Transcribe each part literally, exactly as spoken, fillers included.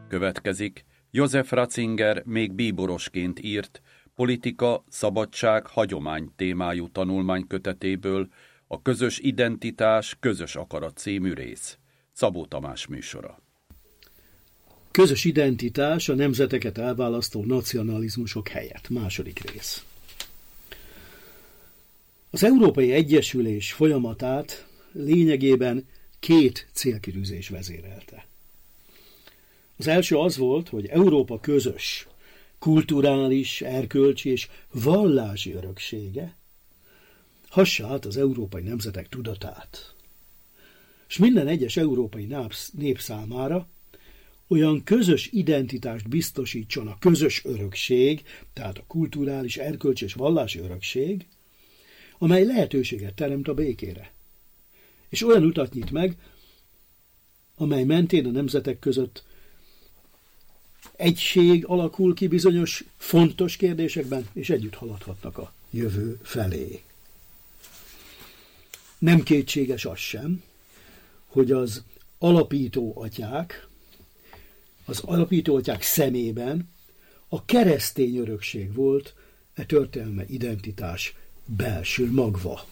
Következik Josef Ratzinger még bíborosként írt Politika, szabadság, hagyomány témájú tanulmánykötetéből a Közös identitás, közös akarat című rész. Szabó Tamás műsora. Közös identitás a nemzeteket elválasztó nacionalizmusok helyett. Második rész. Az Európai Egyesülés folyamatát lényegében két célkitűzés vezérelte. Az első az volt, hogy Európa közös, kulturális, erkölcsi és vallási öröksége hassa át az európai nemzetek tudatát, és minden egyes európai nép számára olyan közös identitást biztosítson a közös örökség, tehát a kulturális, erkölcsi és vallási örökség, amely lehetőséget teremt a békére, és olyan utat nyit meg, amely mentén a nemzetek között egység alakul ki bizonyos fontos kérdésekben, és együtt haladhatnak a jövő felé. Nem kétséges az sem, hogy az alapító atyák, az alapító atyák szemében a keresztény örökség volt e történelmi identitás belső magva.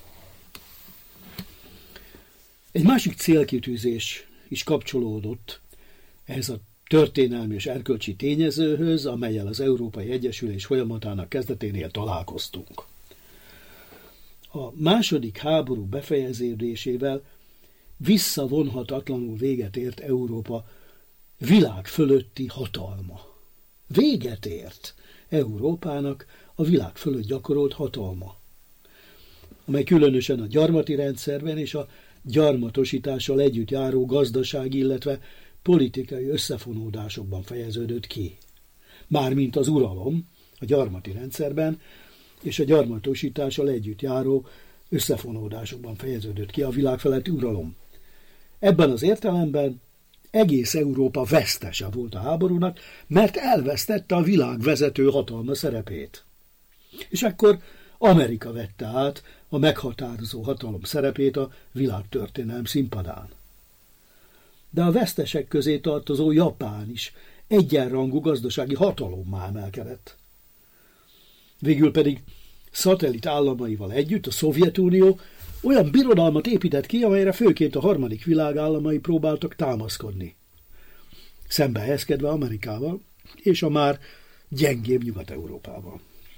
Egy másik célkitűzés is kapcsolódott ehhez a történelmi és erkölcsi tényezőhöz, amellyel az Európai Egyesülés folyamatának kezdeténél találkoztunk. A második háború befejeződésével visszavonhatatlanul véget ért Európa világ fölötti hatalma. Véget ért Európának a világ fölött gyakorolt hatalma, amely különösen a gyarmati rendszerben és a gyarmatosítással együtt járó gazdasági, illetve politikai összefonódásokban fejeződött ki. Mármint az uralom a gyarmati rendszerben és a gyarmatosítással együtt járó összefonódásokban fejeződött ki a világfeletti uralom. Ebben az értelemben egész Európa vesztese volt a háborúnak, mert elvesztette a világ vezető hatalma szerepét. És akkor Amerika vette át a meghatározó hatalom szerepét a világtörténelem színpadán. De a vesztesek közé tartozó Japán is egyenrangú gazdasági hatalommá emelkedett. Végül pedig szatellit államaival együtt a Szovjetunió olyan birodalmat épített ki, amelyre főként a harmadik világ államai próbáltak támaszkodni, szembe helyezkedve Amerikával és a már gyengébb Nyugat-Európával.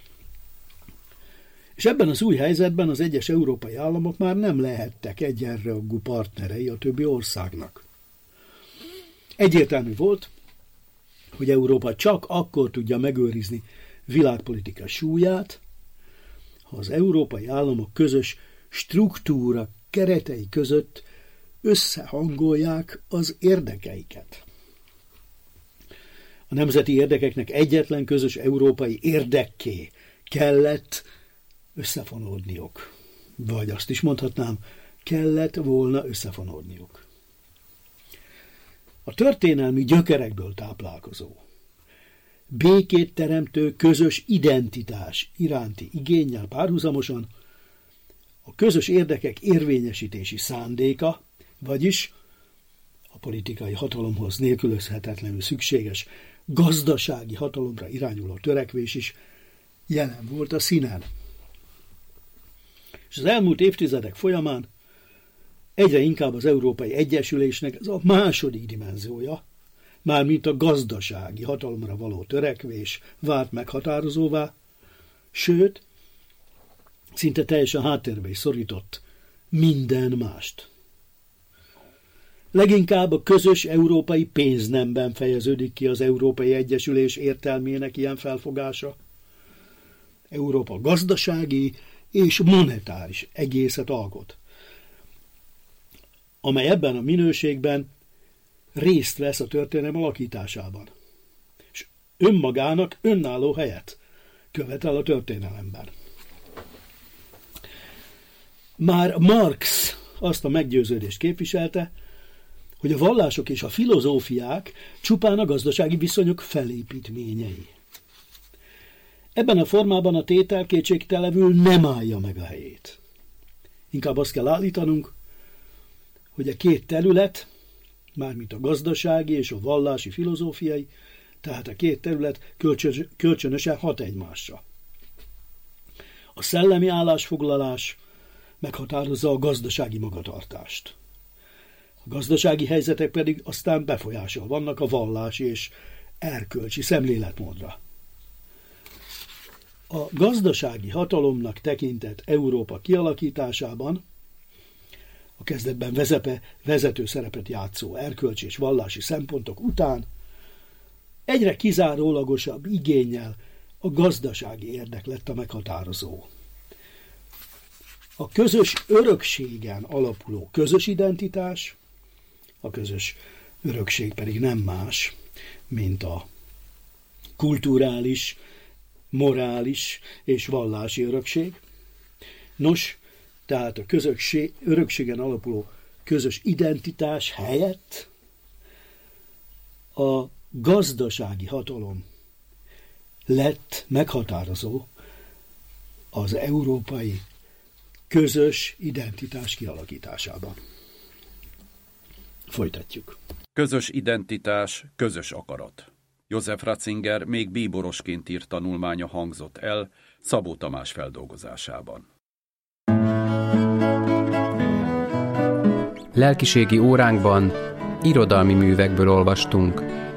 És ebben az új helyzetben az egyes európai államok már nem lehettek egyenrangú partnerei a többi országnak. Egyértelmű volt, hogy Európa csak akkor tudja megőrizni világpolitika súlyát, ha az európai államok közös struktúra keretei között összehangolják az érdekeiket. A nemzeti érdekeknek egyetlen közös európai érdekké kellett összefonódniuk. Vagy azt is mondhatnám, kellett volna összefonódniuk. A történelmi gyökerekből táplálkozó, békét teremtő közös identitás iránti igénnyel párhuzamosan a közös érdekek érvényesítési szándéka, vagyis a politikai hatalomhoz nélkülözhetetlenül szükséges gazdasági hatalomra irányuló törekvés is jelen volt a színen. És az elmúlt évtizedek folyamán egyre inkább az Európai Egyesülésnek ez a második dimenziója, mármint a gazdasági hatalomra való törekvés vált meghatározóvá, sőt, szinte teljesen háttérbe is szorított minden mást. Leginkább a közös európai pénznemben fejeződik ki az Európai Egyesülés értelmének ilyen felfogása. Európa gazdasági és monetáris egészet alkot, amely ebben a minőségben részt vesz a történelem alakításában, és önmagának önálló helyet követel a történelemben. Már Marx azt a meggyőződést képviselte, hogy a vallások és a filozófiák csupán a gazdasági viszonyok felépítményei. Ebben a formában a tétel kétségtelenül nem állja meg a helyét. Inkább azt kell állítanunk, hogy a két terület, mármint a gazdasági és a vallási filozófiai, tehát a két terület kölcsön, kölcsönösen hat egymásra. A szellemi állásfoglalás meghatározza a gazdasági magatartást. A gazdasági helyzetek pedig aztán befolyással vannak a vallási és erkölcsi szemléletmódra. A gazdasági hatalomnak tekintett Európa kialakításában a kezdetben vezepe, vezető szerepet játszó erkölcsi és vallási szempontok után egyre kizárólagosabb igénnyel a gazdasági érdek lett a meghatározó. A közös örökségen alapuló közös identitás, a közös örökség pedig nem más, mint a kulturális, morális és vallási örökség. Nos, tehát a közösség, örökségen alapuló közös identitás helyett a gazdasági hatalom lett meghatározó az európai közös identitás kialakításában. Folytatjuk. Közös identitás, közös akarat. József Ratzinger még bíborosként írt tanulmánya hangzott el Szabó Tamás feldolgozásában. Lelkiségi óránkban irodalmi művekből olvastunk.